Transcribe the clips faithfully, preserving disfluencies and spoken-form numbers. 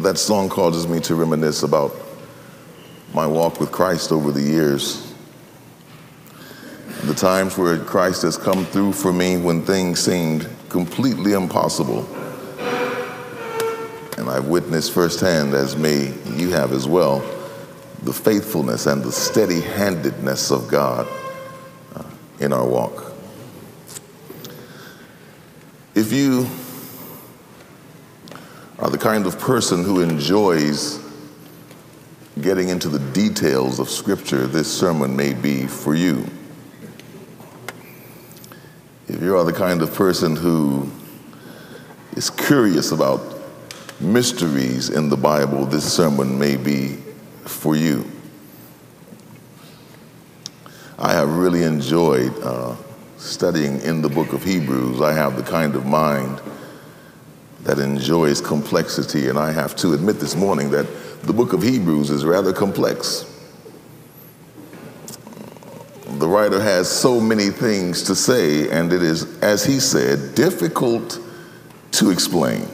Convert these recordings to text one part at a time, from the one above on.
That song causes me to reminisce about my walk with Christ over the years. The times where Christ has come through for me when things seemed completely impossible. And I've witnessed firsthand, as may you have as well, the faithfulness and the steady-handedness of God uh, in our walk. If you are the kind of person who enjoys getting into the details of Scripture, this sermon may be for you. If you are the kind of person who is curious about mysteries in the Bible, this sermon may be for you. I have really enjoyed uh, studying in the book of Hebrews. I have the kind of mind that enjoys complexity, and I have to admit this morning that the book of Hebrews is rather complex. The writer has so many things to say, and it is, as he said, difficult to explain.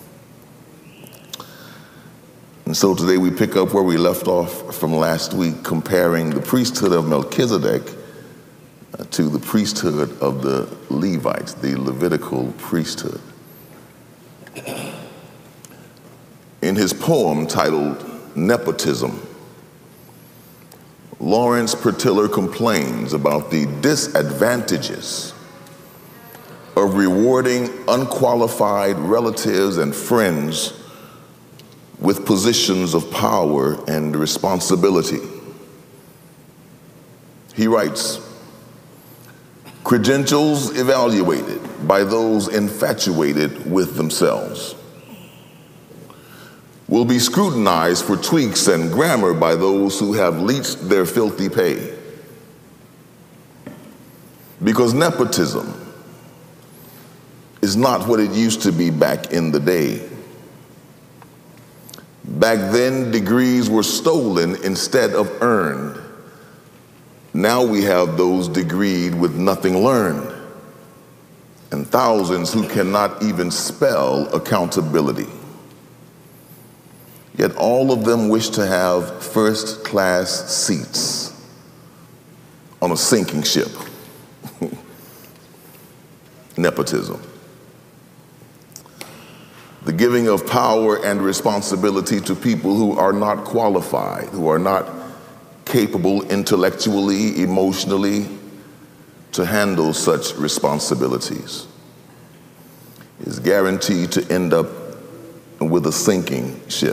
And so today we pick up where we left off from last week, comparing the priesthood of Melchizedek uh, to the priesthood of the Levites, the Levitical priesthood. In his poem titled Nepotism, Lawrence Pertiller complains about the disadvantages of rewarding unqualified relatives and friends with positions of power and responsibility. He writes, "Credentials evaluated by those infatuated with themselves will be scrutinized for tweaks and grammar by those who have leached their filthy pay. Because nepotism is not what it used to be back in the day. Back then, degrees were stolen instead of earned. Now we have those degreed with nothing learned, and thousands who cannot even spell accountability. Yet all of them wish to have first-class seats on a sinking ship." Nepotism. The giving of power and responsibility to people who are not qualified, who are not capable intellectually, emotionally, to handle such responsibilities, is guaranteed to end up with a sinking ship.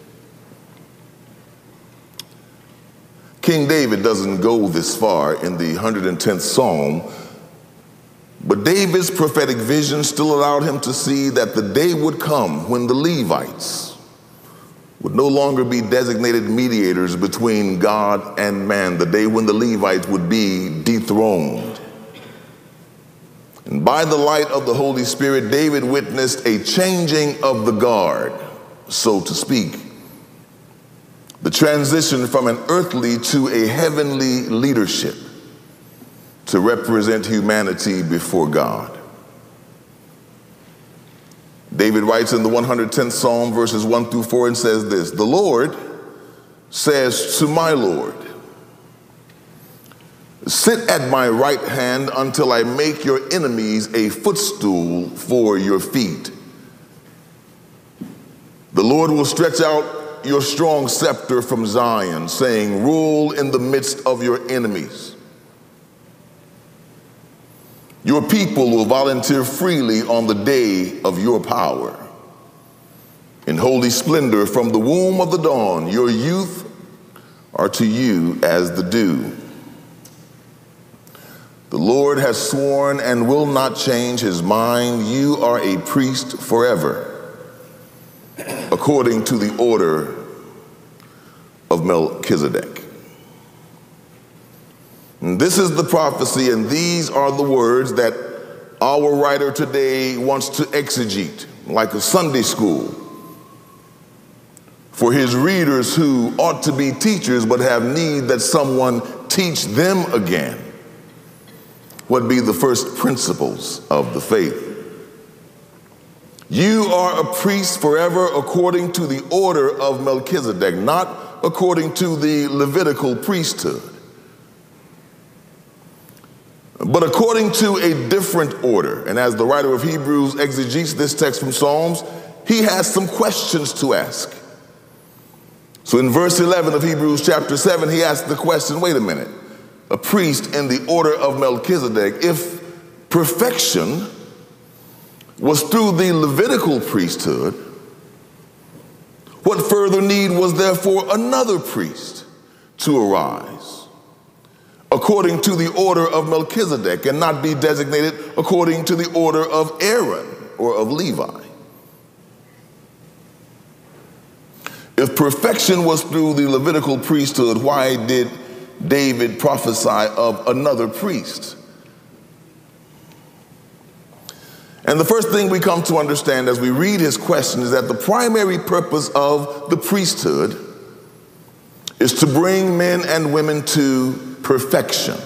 King David doesn't go this far in the one hundred tenth Psalm, but David's prophetic vision still allowed him to see that the day would come when the Levites would no longer be designated mediators between God and man, the day when the Levites would be dethroned. And by the light of the Holy Spirit, David witnessed a changing of the guard, so to speak. The transition from an earthly to a heavenly leadership to represent humanity before God. David writes in the one hundred tenth Psalm, verses one through four, and says this, "The Lord says to my Lord, sit at my right hand until I make your enemies a footstool for your feet. The Lord will stretch out your strong scepter from Zion, saying, rule in the midst of your enemies. Your people will volunteer freely on the day of your power. In holy splendor from the womb of the dawn, your youth are to you as the dew. The Lord has sworn and will not change his mind. You are a priest forever, according to the order of Melchizedek." And this is the prophecy, and these are the words that our writer today wants to exegete, like a Sunday school, for his readers who ought to be teachers but have need that someone teach them again what be the first principles of the faith. You are a priest forever according to the order of Melchizedek, not according to the Levitical priesthood, but according to a different order. And as the writer of Hebrews exegetes this text from Psalms, he has some questions to ask. So in verse eleven of Hebrews chapter seven, he asks the question, wait a minute, a priest in the order of Melchizedek, if perfection was through the Levitical priesthood, what further need was there for another priest to arise according to the order of Melchizedek and not be designated according to the order of Aaron or of Levi? If perfection was through the Levitical priesthood, why did David prophesy of another priest? And the first thing we come to understand as we read his question is that the primary purpose of the priesthood is to bring men and women to perfection,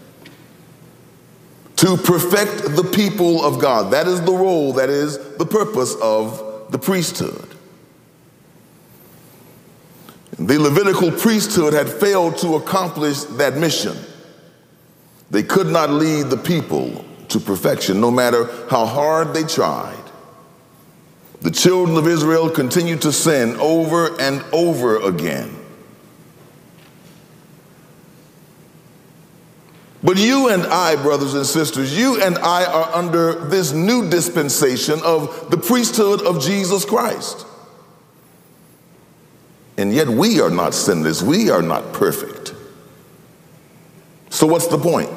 to perfect the people of God. That is the role, that is the purpose of the priesthood. The Levitical priesthood had failed to accomplish that mission. They could not lead the people to perfection, no matter how hard they tried. The children of Israel continued to sin over and over again. But you and I, brothers and sisters, you and I are under this new dispensation of the priesthood of Jesus Christ. And yet we are not sinless. We are not perfect. So what's the point?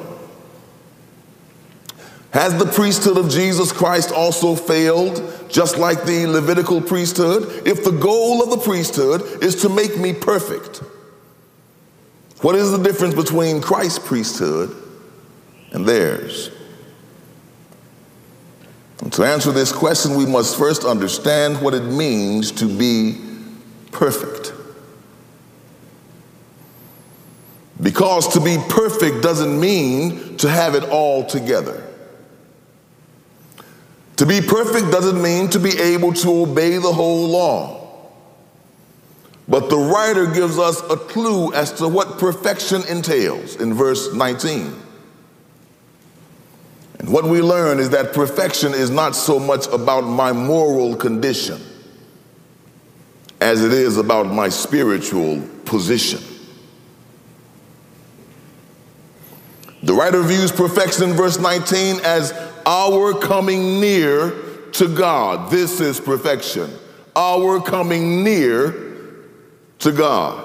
Has the priesthood of Jesus Christ also failed, just like the Levitical priesthood? If the goal of the priesthood is to make me perfect, what is the difference between Christ's priesthood and theirs? And to answer this question, we must first understand what it means to be perfect. Because to be perfect doesn't mean to have it all together. To be perfect doesn't mean to be able to obey the whole law. But the writer gives us a clue as to what perfection entails in verse nineteen. And what we learn is that perfection is not so much about my moral condition as it is about my spiritual position. The writer views perfection in verse nineteen as our coming near to God. This is perfection. Our coming near to God.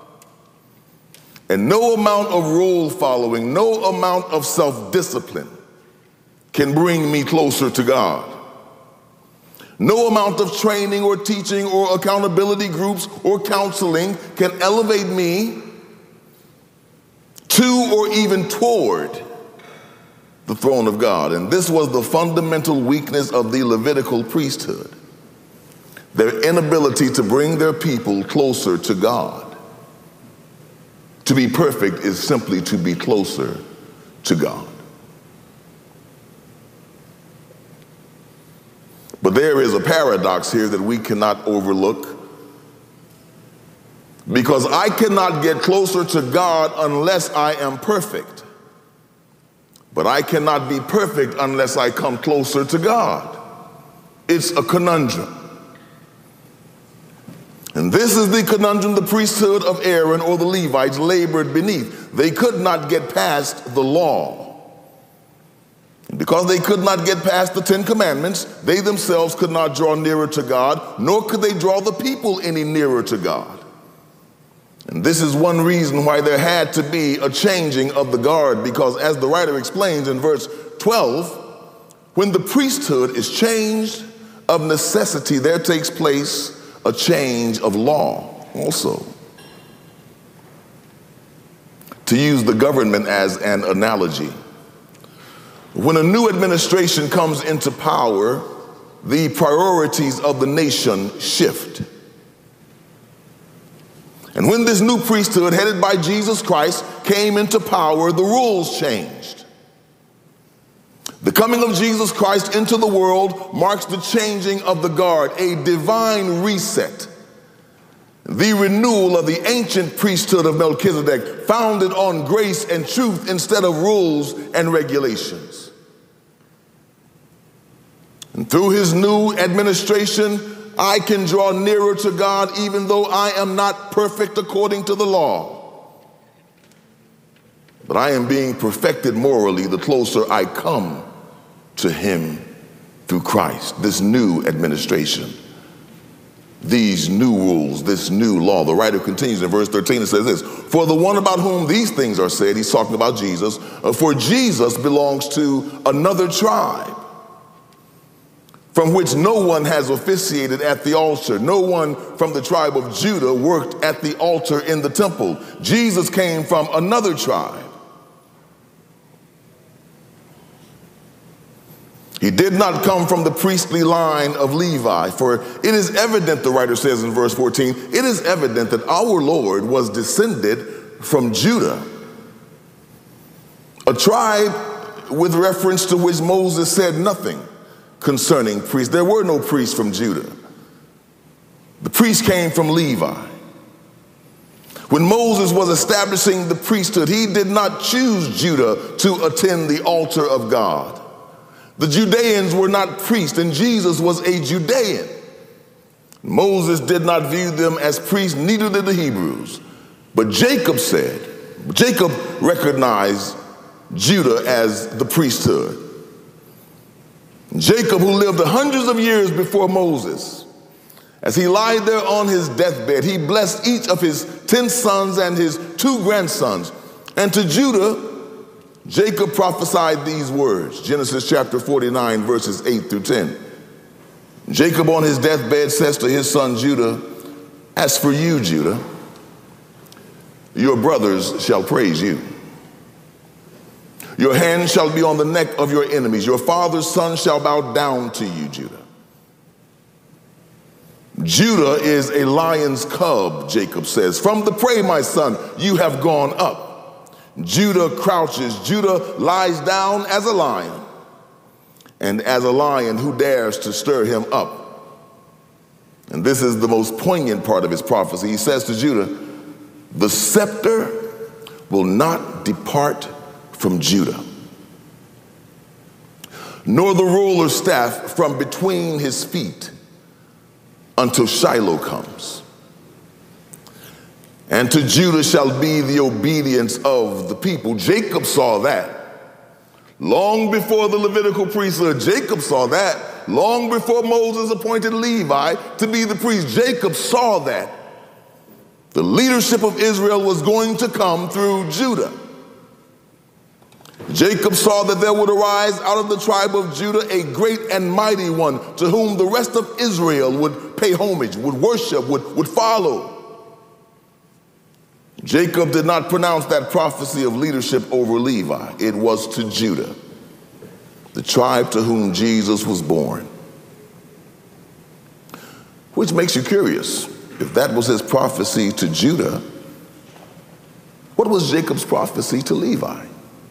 And no amount of rule following, no amount of self-discipline can bring me closer to God. No amount of training or teaching or accountability groups or counseling can elevate me to or even toward the throne of God. And this was the fundamental weakness of the Levitical priesthood, their inability to bring their people closer to God. To be perfect is simply to be closer to God. But there is a paradox here that we cannot overlook, because I cannot get closer to God unless I am perfect. But I cannot be perfect unless I come closer to God. It's a conundrum. And this is the conundrum the priesthood of Aaron or the Levites labored beneath. They could not get past the law. And because they could not get past the Ten Commandments, they themselves could not draw nearer to God, nor could they draw the people any nearer to God. And this is one reason why there had to be a changing of the guard, because as the writer explains in verse twelve, when the priesthood is changed, of necessity there takes place a change of law also. To use the government as an analogy, when a new administration comes into power, the priorities of the nation shift. And when this new priesthood, headed by Jesus Christ, came into power, the rules changed. The coming of Jesus Christ into the world marks the changing of the guard, a divine reset, the renewal of the ancient priesthood of Melchizedek, founded on grace and truth instead of rules and regulations. And through his new administration, I can draw nearer to God even though I am not perfect according to the law. But I am being perfected morally the closer I come to him through Christ, this new administration, these new rules, this new law. The writer continues in verse thirteen and says this, for the one about whom these things are said, he's talking about Jesus, for Jesus belongs to another tribe, from which no one has officiated at the altar. No one from the tribe of Judah worked at the altar in the temple. Jesus came from another tribe. He did not come from the priestly line of Levi, for it is evident, the writer says in verse fourteen, it is evident that our Lord was descended from Judah, a tribe with reference to which Moses said nothing concerning priests. There were no priests from Judah. The priests came from Levi. When Moses was establishing the priesthood, he did not choose Judah to attend the altar of God. The Judeans were not priests, and Jesus was a Judean. Moses did not view them as priests, neither did the Hebrews. But Jacob said, Jacob recognized Judah as the priesthood. Jacob, who lived hundreds of years before Moses, as he lied there on his deathbed, he blessed each of his ten sons and his two grandsons. And to Judah, Jacob prophesied these words, Genesis chapter forty-nine, verses eight through ten. Jacob on his deathbed says to his son Judah, as for you, Judah, your brothers shall praise you. Your hand shall be on the neck of your enemies. Your father's son shall bow down to you, Judah. Judah is a lion's cub, Jacob says. From the prey, my son, you have gone up. Judah crouches. Judah lies down as a lion. And as a lion, who dares to stir him up? And this is the most poignant part of his prophecy. He says to Judah, the scepter will not depart from Judah, nor the ruler's staff from between his feet, until Shiloh comes. And to Judah shall be the obedience of the people. Jacob saw that long before the Levitical priesthood. Jacob saw that long before Moses appointed Levi to be the priest. Jacob saw that the leadership of Israel was going to come through Judah. Jacob saw that there would arise out of the tribe of Judah a great and mighty one to whom the rest of Israel would pay homage, would worship, would, would follow. Jacob did not pronounce that prophecy of leadership over Levi. It was to Judah, the tribe to whom Jesus was born. Which makes you curious. If that was his prophecy to Judah, what was Jacob's prophecy to Levi?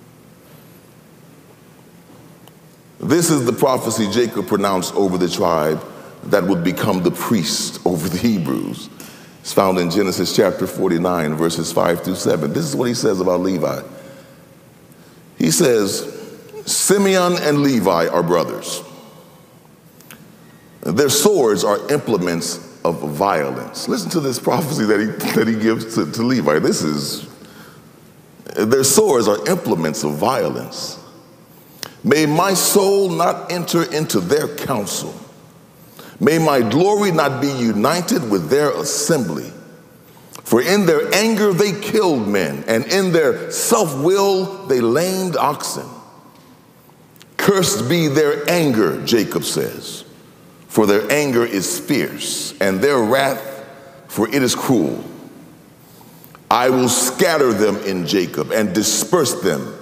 This is the prophecy Jacob pronounced over the tribe that would become the priest over the Hebrews. It's found in Genesis chapter forty-nine, verses five through seven. This is what he says about Levi. He says, Simeon and Levi are brothers. Their swords are implements of violence. Listen to this prophecy that he, that he gives to, to Levi. This is, their swords are implements of violence. May my soul not enter into their counsel. May my glory not be united with their assembly. For in their anger they killed men, and in their self-will they lamed oxen. Cursed be their anger, Jacob says, for their anger is fierce, and their wrath, for it is cruel. I will scatter them in Jacob and disperse them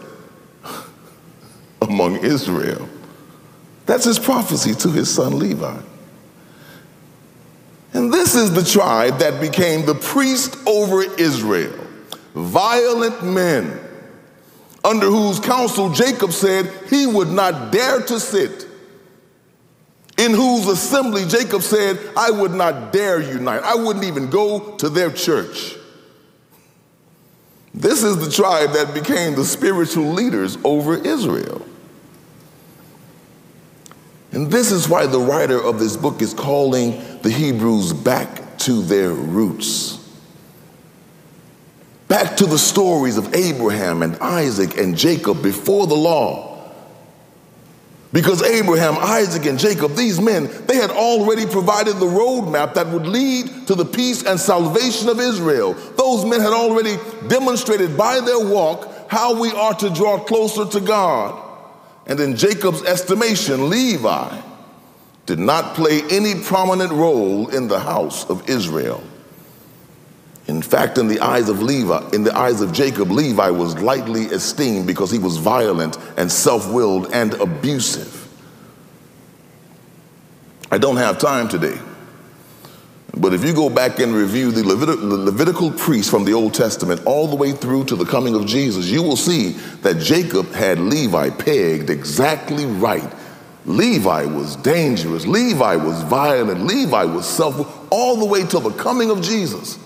among Israel. That's his prophecy to his son Levi. And this is the tribe that became the priest over Israel. Violent men, under whose counsel Jacob said he would not dare to sit, in whose assembly Jacob said, I would not dare unite. I wouldn't even go to their church. This is the tribe that became the spiritual leaders over Israel. And this is why the writer of this book is calling the Hebrews back to their roots. Back to the stories of Abraham and Isaac and Jacob before the law. Because Abraham, Isaac, and Jacob, these men, they had already provided the roadmap that would lead to the peace and salvation of Israel. Those men had already demonstrated by their walk how we are to draw closer to God. And in Jacob's estimation, Levi did not play any prominent role in the house of Israel. In fact, in the eyes of Levi, in the eyes of Jacob, Levi was lightly esteemed because he was violent and self-willed and abusive. I don't have time today, but if you go back and review the, Levit- the Levitical priests from the Old Testament all the way through to the coming of Jesus, you will see that Jacob had Levi pegged exactly right. Levi was dangerous. Levi was violent. Levi was self-willed, all the way till the coming of Jesus.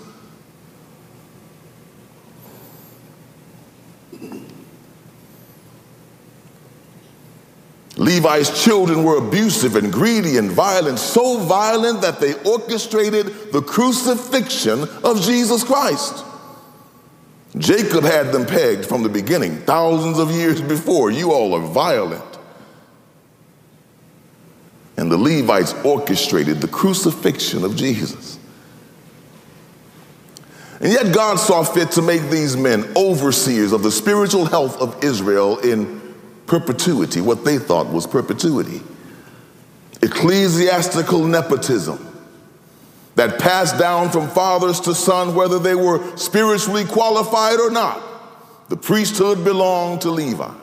Levi's children were abusive and greedy and violent, so violent that they orchestrated the crucifixion of Jesus Christ. Jacob had them pegged from the beginning, thousands of years before. You all are violent. And the Levites orchestrated the crucifixion of Jesus. And yet God saw fit to make these men overseers of the spiritual health of Israel in perpetuity, what they thought was perpetuity. Ecclesiastical nepotism that passed down from fathers to son, whether they were spiritually qualified or not. The priesthood belonged to Levi.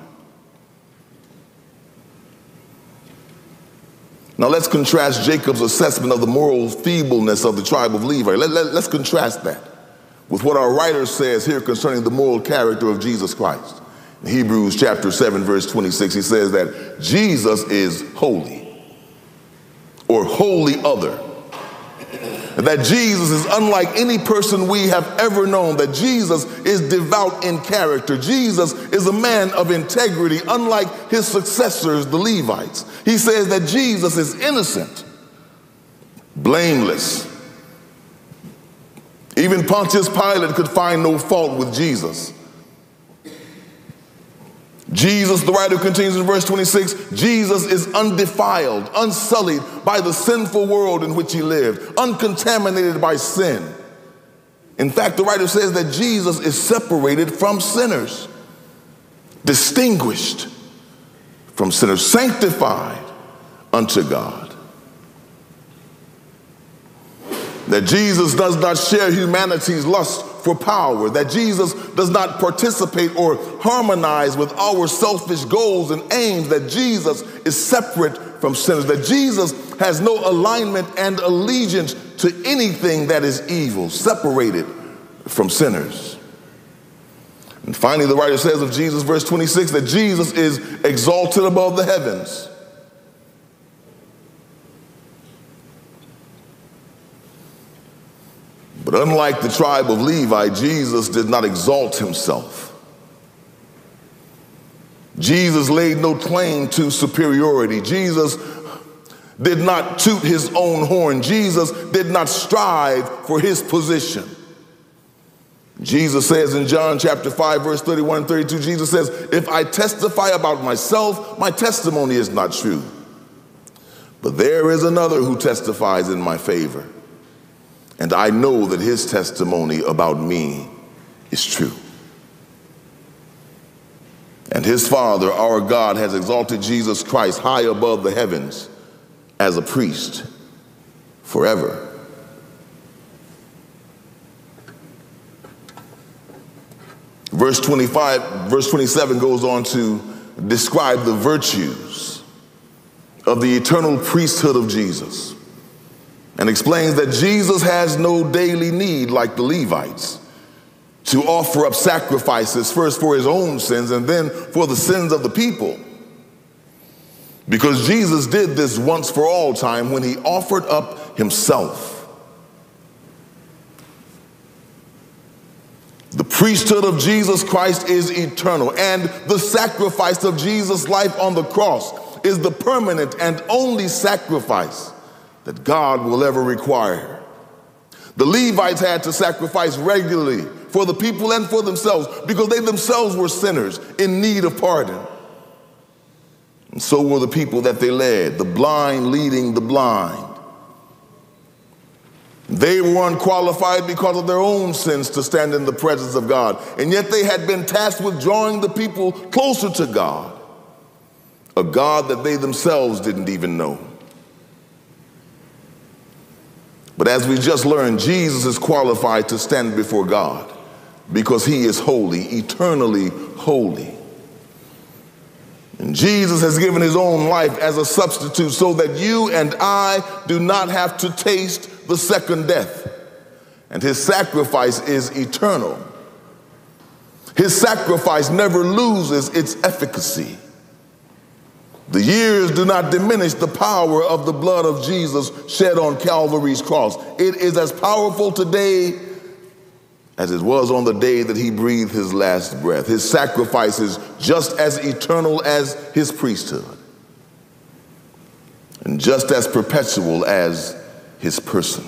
Now let's contrast Jacob's assessment of the moral feebleness of the tribe of Levi. Let, let, let's contrast that with what our writer says here concerning the moral character of Jesus Christ. In Hebrews chapter seven, verse twenty-six, he says that Jesus is holy, or wholly other. That Jesus is unlike any person we have ever known. That Jesus is devout in character. Jesus is a man of integrity, unlike his successors, the Levites. He says that Jesus is innocent, blameless. Even Pontius Pilate could find no fault with Jesus. Jesus, the writer continues in verse twenty-six, Jesus is undefiled, unsullied by the sinful world in which he lived, uncontaminated by sin. In fact, the writer says that Jesus is separated from sinners, distinguished from sinners, sanctified unto God. That Jesus does not share humanity's lust for power, that Jesus does not participate or harmonize with our selfish goals and aims, that Jesus is separate from sinners, that Jesus has no alignment and allegiance to anything that is evil, separated from sinners. And finally, the writer says of Jesus, verse twenty-six, that Jesus is exalted above the heavens. But unlike the tribe of Levi, Jesus did not exalt himself. Jesus laid no claim to superiority. Jesus did not toot his own horn. Jesus did not strive for his position. Jesus says in John chapter five, verse thirty-one and thirty-two, Jesus says, if I testify about myself, my testimony is not true. But there is another who testifies in my favor. And I know that his testimony about me is true. And his Father, our God, has exalted Jesus Christ high above the heavens as a priest forever. Verse twenty-five, verse twenty-seven goes on to describe the virtues of the eternal priesthood of Jesus, and explains that Jesus has no daily need, like the Levites, to offer up sacrifices, first for his own sins and then for the sins of the people. Because Jesus did this once for all time when he offered up himself. The priesthood of Jesus Christ is eternal, and the sacrifice of Jesus' life on the cross is the permanent and only sacrifice that God will ever require. The Levites had to sacrifice regularly for the people and for themselves because they themselves were sinners in need of pardon. And so were the people that they led, the blind leading the blind. They were unqualified because of their own sins to stand in the presence of God, and yet they had been tasked with drawing the people closer to God, a God that they themselves didn't even know. But as we just learned, Jesus is qualified to stand before God because he is holy, eternally holy. And Jesus has given his own life as a substitute so that you and I do not have to taste the second death. And his sacrifice is eternal. His sacrifice never loses its efficacy. The years do not diminish the power of the blood of Jesus shed on Calvary's cross. It is as powerful today as it was on the day that he breathed his last breath. His sacrifice is just as eternal as his priesthood, and just as perpetual as his person.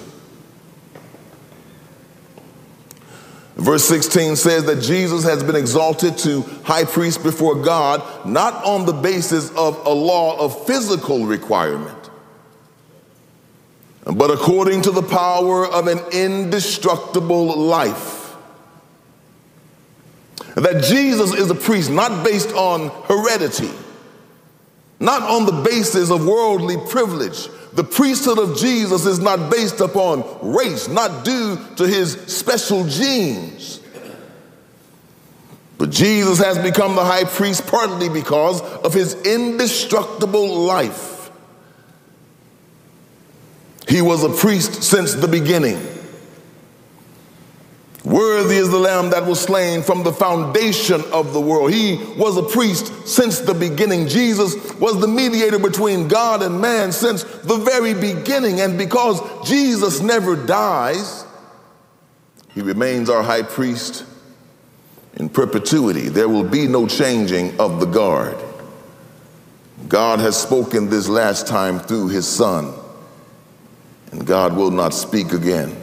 Verse sixteen says that Jesus has been exalted to high priest before God, not on the basis of a law of physical requirement, but according to the power of an indestructible life. That Jesus is a priest not based on heredity, not on the basis of worldly privilege. The priesthood of Jesus is not based upon race, not due to his special genes. But Jesus has become the high priest partly because of his indestructible life. He was a priest since the beginning. Worthy is the Lamb that was slain from the foundation of the world. He was a priest since the beginning. Jesus was the mediator between God and man since the very beginning. And because Jesus never dies, he remains our high priest in perpetuity. There will be no changing of the guard. God has spoken this last time through his Son, and God will not speak again.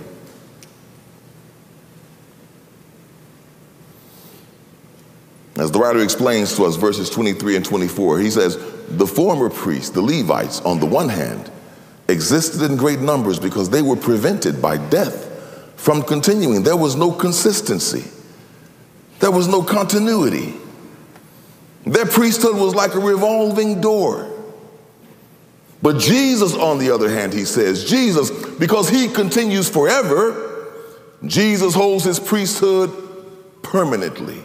As the writer explains to us, verses twenty-three and twenty-four, he says, the former priests, the Levites, on the one hand, existed in great numbers because they were prevented by death from continuing. There was no consistency. There was no continuity. Their priesthood was like a revolving door. But Jesus, on the other hand, he says, Jesus, because he continues forever, Jesus holds his priesthood permanently.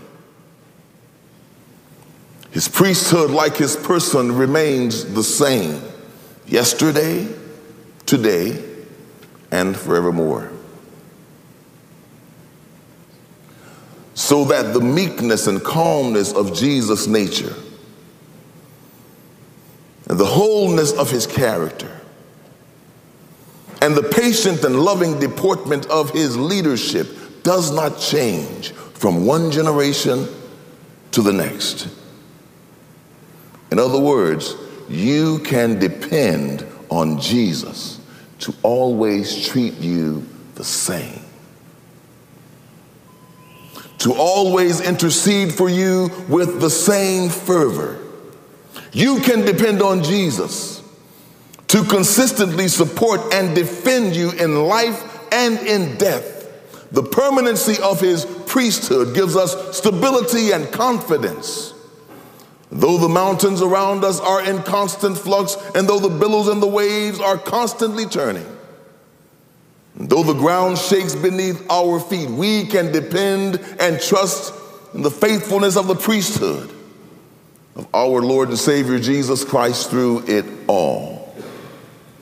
His priesthood, like his person, remains the same yesterday, today, and forevermore. So that the meekness and calmness of Jesus' nature and the wholeness of his character and the patient and loving deportment of his leadership does not change from one generation to the next. In other words, you can depend on Jesus to always treat you the same, to always intercede for you with the same fervor. You can depend on Jesus to consistently support and defend you in life and in death. The permanency of his priesthood gives us stability and confidence. Though the mountains around us are in constant flux, and though the billows and the waves are constantly turning, and though the ground shakes beneath our feet, we can depend and trust in the faithfulness of the priesthood of our Lord and Savior Jesus Christ through it all.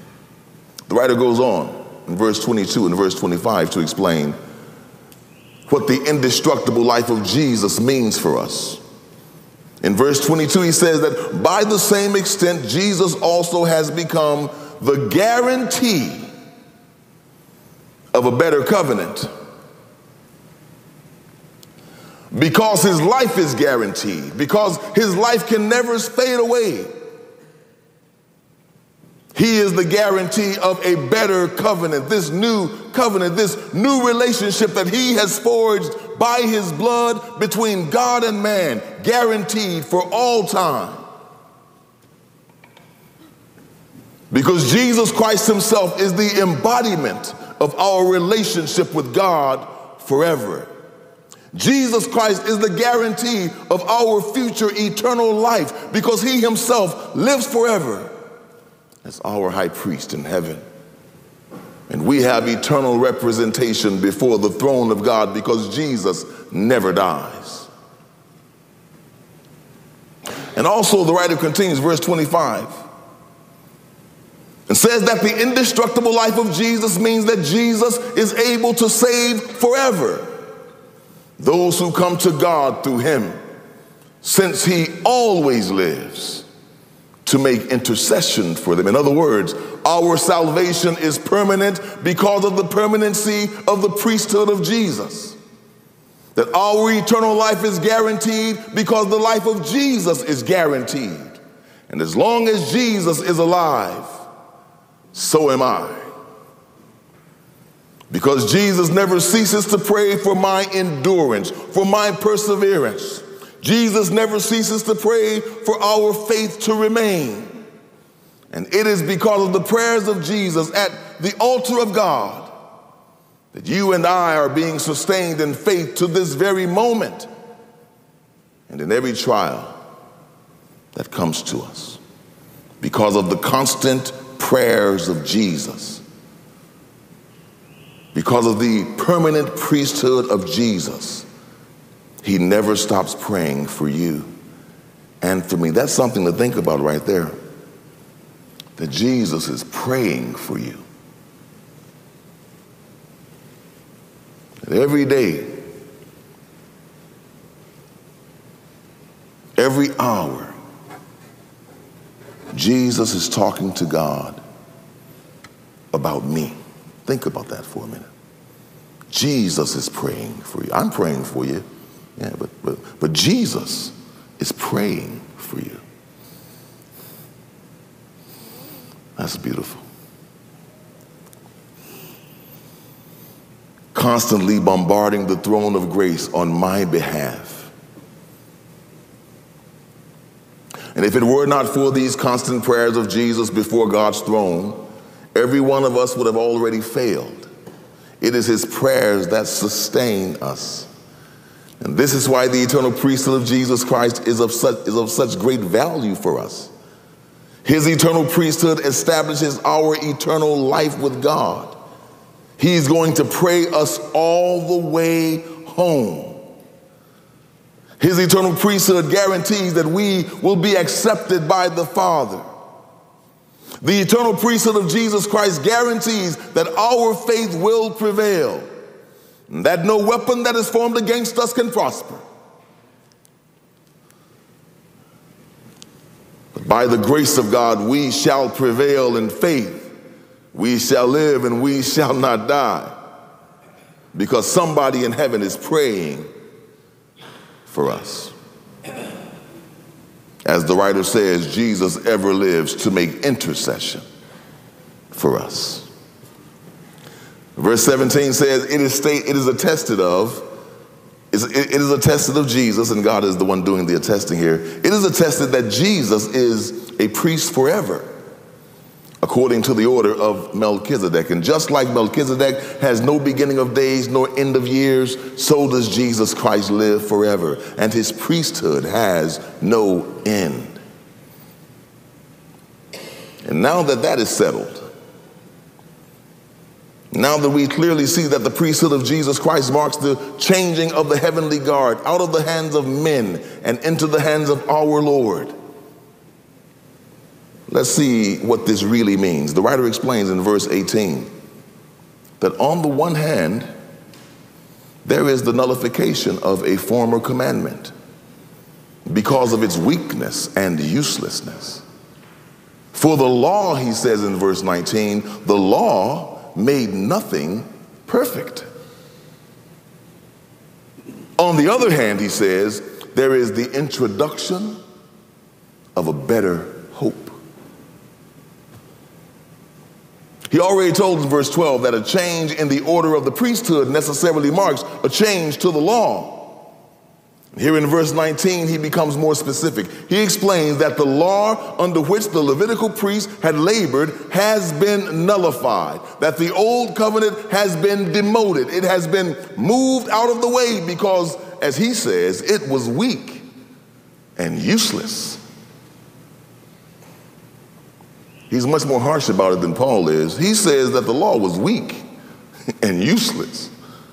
The writer goes on in verse twenty-two and verse twenty-five to explain, what the indestructible life of Jesus means for us. In verse twenty-two, he says that by the same extent, Jesus also has become the guarantee of a better covenant. Because his life is guaranteed, because his life can never fade away. He is the guarantee of a better covenant, this new covenant, this new relationship that he has forged by his blood between God and man, guaranteed for all time. Because Jesus Christ himself is the embodiment of our relationship with God forever. Jesus Christ is the guarantee of our future eternal life because he himself lives forever as our high priest in heaven. And we have eternal representation before the throne of God because Jesus never dies. And also the writer continues, verse twenty-five, and says that the indestructible life of Jesus means that Jesus is able to save forever those who come to God through him, since he always lives to make intercession for them. In other words, our salvation is permanent because of the permanency of the priesthood of Jesus. That our eternal life is guaranteed because the life of Jesus is guaranteed. And as long as Jesus is alive, so am I. Because Jesus never ceases to pray for my endurance, for my perseverance. Jesus never ceases to pray for our faith to remain. And it is because of the prayers of Jesus at the altar of God that you and I are being sustained in faith to this very moment and in every trial that comes to us. Because of the constant prayers of Jesus. Because of the permanent priesthood of Jesus, he never stops praying for you and for me. That's something to think about right there. That Jesus is praying for you. That every day, every hour, Jesus is talking to God about me. Think about that for a minute. Jesus is praying for you. I'm praying for you. Yeah, but, but, but Jesus is praying for you. That's beautiful. Constantly bombarding the throne of grace on my behalf. And if it were not for these constant prayers of Jesus before God's throne, every one of us would have already failed. It is his prayers that sustain us. And this is why the eternal priesthood of Jesus Christ is of such, is of such great value for us. His eternal priesthood establishes our eternal life with God. He's going to pray us all the way home. His eternal priesthood guarantees that we will be accepted by the Father. The eternal priesthood of Jesus Christ guarantees that our faith will prevail, and that no weapon that is formed against us can prosper. But by the grace of God, we shall prevail in faith. We shall live and we shall not die, because somebody in heaven is praying for us. As the writer says, Jesus ever lives to make intercession for us. Verse seventeen says, it is state, it is attested of, it is attested of Jesus, and God is the one doing the attesting here. It is attested that Jesus is a priest forever, according to the order of Melchizedek. And just like Melchizedek has no beginning of days nor end of years, so does Jesus Christ live forever, and his priesthood has no end. And now that that is settled, now that we clearly see that the priesthood of Jesus Christ marks the changing of the heavenly guard out of the hands of men and into the hands of our Lord, let's see what this really means. The writer explains in verse eighteen that on the one hand, there is the nullification of a former commandment because of its weakness and uselessness. For the law, he says in verse nineteen, the law made nothing perfect. On the other hand, he says, there is the introduction of a better hope. He already told in verse twelve that a change in the order of the priesthood necessarily marks a change to the law. Here in verse nineteen, he becomes more specific. He explains that the law under which the Levitical priest had labored has been nullified, that the old covenant has been demoted. It has been moved out of the way because, as he says, it was weak and useless. He's much more harsh about it than Paul is. He says that the law was weak and useless.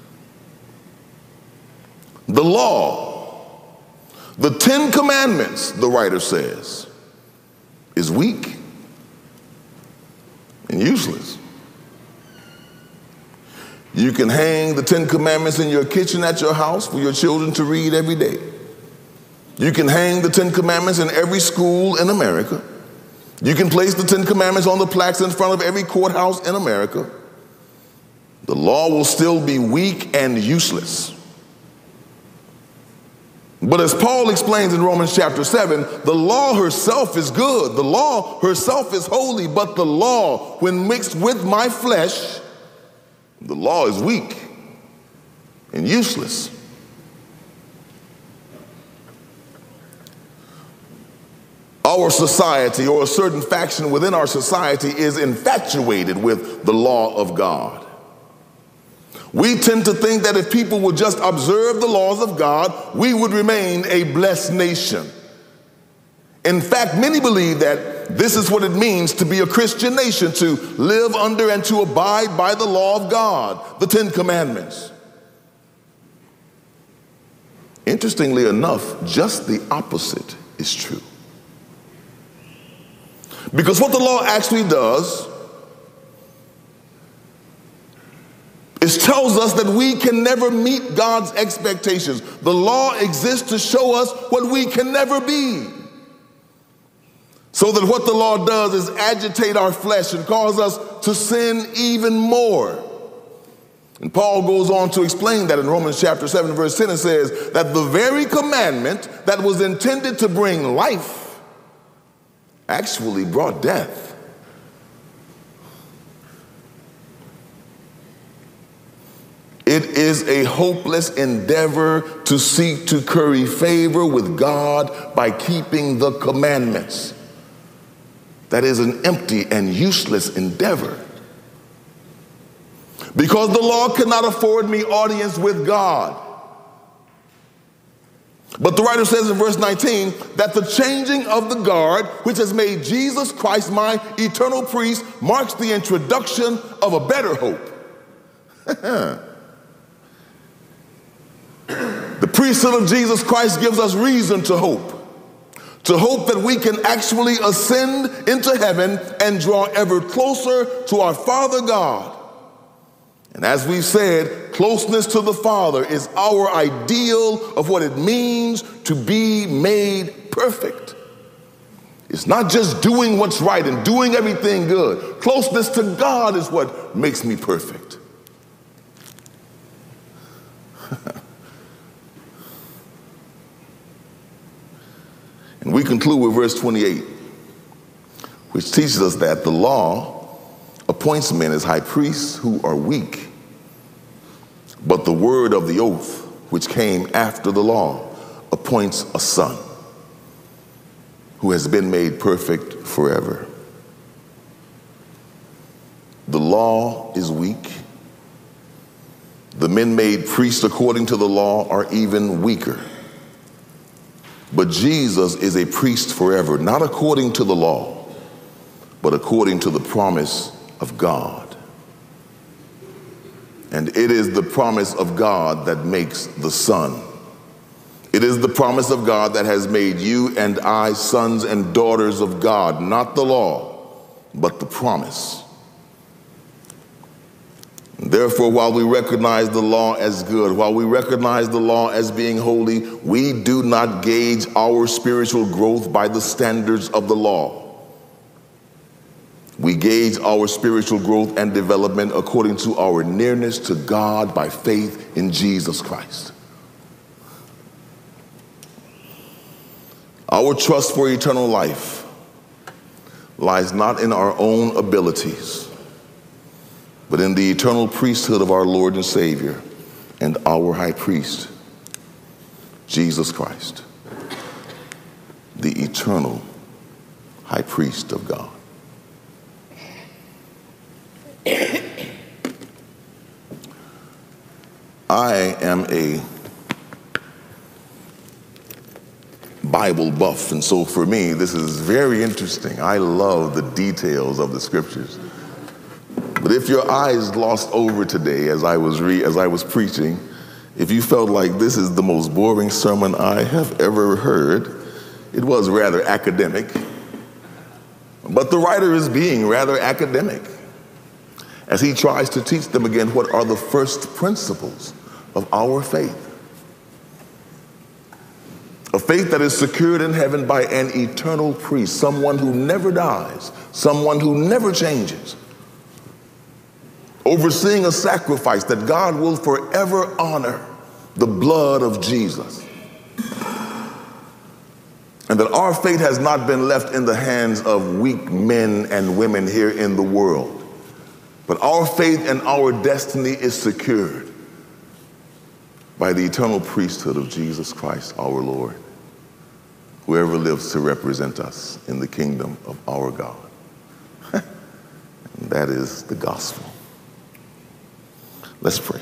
The law, the Ten Commandments, the writer says, is weak and useless. You can hang the Ten Commandments in your kitchen at your house for your children to read every day. You can hang the Ten Commandments in every school in America. You can place the Ten Commandments on the plaques in front of every courthouse in America. The law will still be weak and useless. But as Paul explains in Romans chapter seven, the law herself is good. The law herself is holy, but the law, when mixed with my flesh, the law is weak and useless. Our society, or a certain faction within our society, is infatuated with the law of God. We tend to think that if people would just observe the laws of God, we would remain a blessed nation. In fact, many believe that this is what it means to be a Christian nation, to live under and to abide by the law of God, the Ten Commandments. Interestingly enough, just the opposite is true. Because what the law actually does is tells us that we can never meet God's expectations. The law exists to show us what we can never be. So that what the law does is agitate our flesh and cause us to sin even more. And Paul goes on to explain that in Romans chapter seven, verse ten, it says that the very commandment that was intended to bring life actually brought death. It is a hopeless endeavor to seek to curry favor with God by keeping the commandments. That is an empty and useless endeavor. Because the law cannot afford me audience with God. But the writer says in verse nineteen that the changing of the guard, which has made Jesus Christ my eternal priest, marks the introduction of a better hope. The priesthood of Jesus Christ gives us reason to hope. To hope that we can actually ascend into heaven and draw ever closer to our Father God. And as we've said, closeness to the Father is our ideal of what it means to be made perfect. It's not just doing what's right and doing everything good. Closeness to God is what makes me perfect. And we conclude with verse twenty-eight, which teaches us that the law appoints men as high priests who are weak, but the word of the oath, which came after the law, appoints a son who has been made perfect forever. The law is weak. The men made priests according to the law are even weaker. But Jesus is a priest forever, not according to the law, but according to the promise of God. And it is the promise of God that makes the Son. It is the promise of God that has made you and I sons and daughters of God, not the law, but the promise. Therefore, while we recognize the law as good, while we recognize the law as being holy, we do not gauge our spiritual growth by the standards of the law. We gauge our spiritual growth and development according to our nearness to God by faith in Jesus Christ. Our trust for eternal life lies not in our own abilities, but in the eternal priesthood of our Lord and Savior and our high priest, Jesus Christ, the eternal high priest of God. I am a Bible buff, and so for me, this is very interesting. I love the details of the scriptures. But if your eyes glossed over today as I was re- as I was preaching, if you felt like this is the most boring sermon I have ever heard, it was rather academic. But the writer is being rather academic as he tries to teach them again what are the first principles of our faith. A faith that is secured in heaven by an eternal priest, someone who never dies, someone who never changes, overseeing a sacrifice that God will forever honor, the blood of Jesus. And that our fate has not been left in the hands of weak men and women here in the world, but our faith and our destiny is secured by the eternal priesthood of Jesus Christ, our Lord, whoever lives to represent us in the kingdom of our God. And that is the gospel. Let's pray.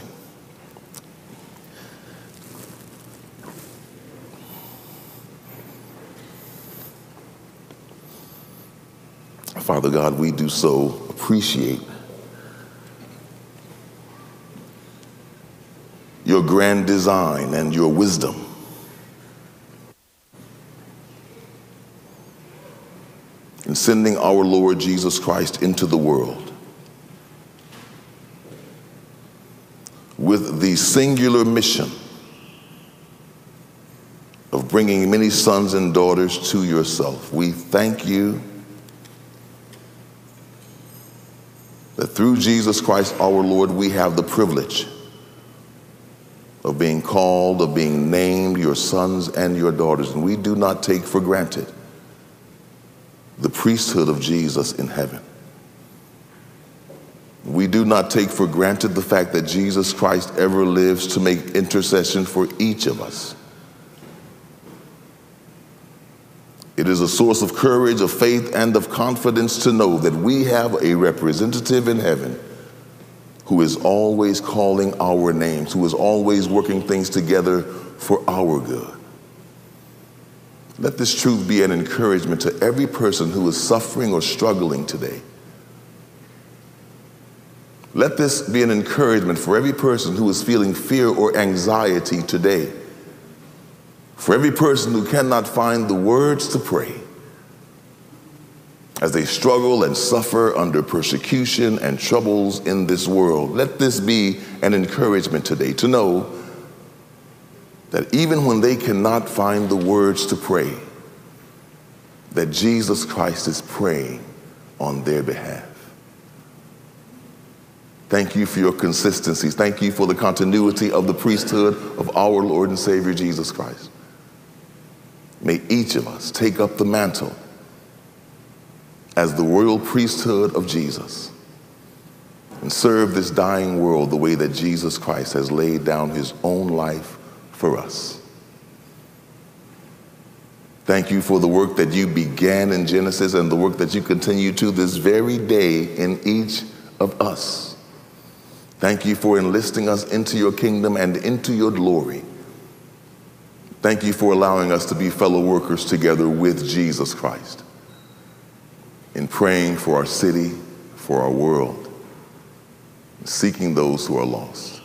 Father God, we do so appreciate your grand design and your wisdom. In sending our Lord Jesus Christ into the world with the singular mission of bringing many sons and daughters to yourself. We thank you that through Jesus Christ our Lord, we have the privilege of being called, of being named your sons and your daughters. And we do not take for granted the priesthood of Jesus in heaven. We do not take for granted the fact that Jesus Christ ever lives to make intercession for each of us. It is a source of courage, of faith, and of confidence to know that we have a representative in heaven who is always calling our names, who is always working things together for our good. Let this truth be an encouragement to every person who is suffering or struggling today. Let this be an encouragement for every person who is feeling fear or anxiety today. For every person who cannot find the words to pray as they struggle and suffer under persecution and troubles in this world. Let this be an encouragement today to know that even when they cannot find the words to pray, that Jesus Christ is praying on their behalf. Thank you for your consistencies. Thank you for the continuity of the priesthood of our Lord and Savior Jesus Christ. May each of us take up the mantle as the royal priesthood of Jesus and serve this dying world the way that Jesus Christ has laid down his own life for us. Thank you for the work that you began in Genesis and the work that you continue to this very day in each of us. Thank you for enlisting us into your kingdom and into your glory. Thank you for allowing us to be fellow workers together with Jesus Christ in praying for our city, for our world, seeking those who are lost.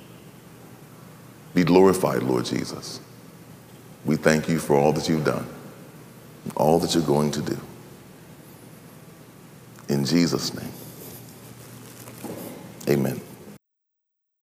Be glorified, Lord Jesus. We thank you for all that you've done, all that you're going to do. In Jesus' name, amen.